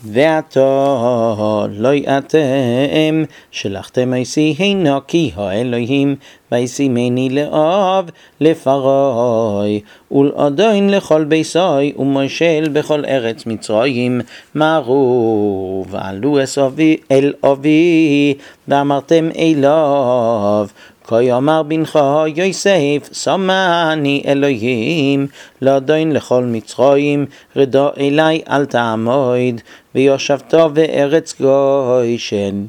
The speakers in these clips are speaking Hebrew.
ועתה לא יאתם שלחתם עשי הנה כי האלוהים וישימני לאב לפרעה ולעדין לכל ביסי ומושל בכל ארץ מצרים מרו ועלו אל אבי ואמרתם אליו כה אמר בנך יוסף שמני אלוהים לעדין לכל מצרים רדה אלי אל תעמוד ויושבתו בארץ גושן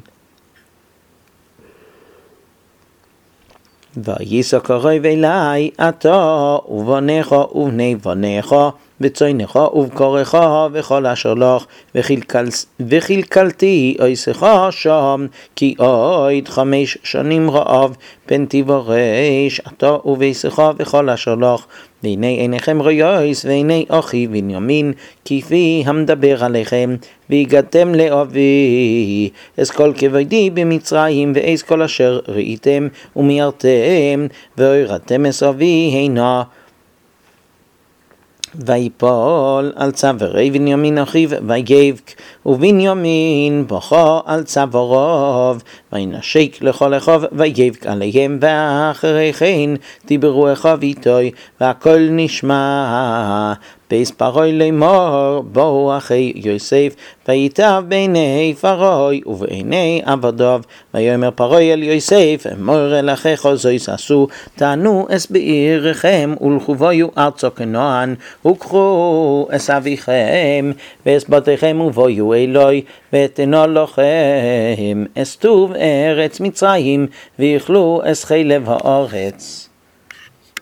וייסע קרוב אלי אתה ובניך ובני בניך וצאנך ובקרך וכל אשר לך וכלכלתי עשך שם כי עוד 5 שנים רעב פן תיוורש אתה וביתך וכל אשר לך והנה עיניכם רויוס והנה אחי בנימין כפי המדבר עליכם והגעתם לאבי אז כל כבודי במצרים ואיז כל אשר ראיתם ומיירתם והורדתם את אבי הנה ויפול על צווארי בנימין אחיו ויבך ובנימין בכה על צוואריו וינשק לכל אחיו ויבך עליהם ואחרי כן דיברו אחיו איתו והכל נשמע בייס פרעה לאמור בואו אחי יוסף ויטב בעיני פרעה ובעיני עבדיו ויאמר פרעה אל יוסף אמור אל אחיך זויס עשו תענו אס בעירכם ולכו בואו ארצה כנען וקחו אס אביכם ואס בתיכם ובואו אלי ואתנה לכם אס טוב ארץ מצרים ויאכלו אס חלב הארץ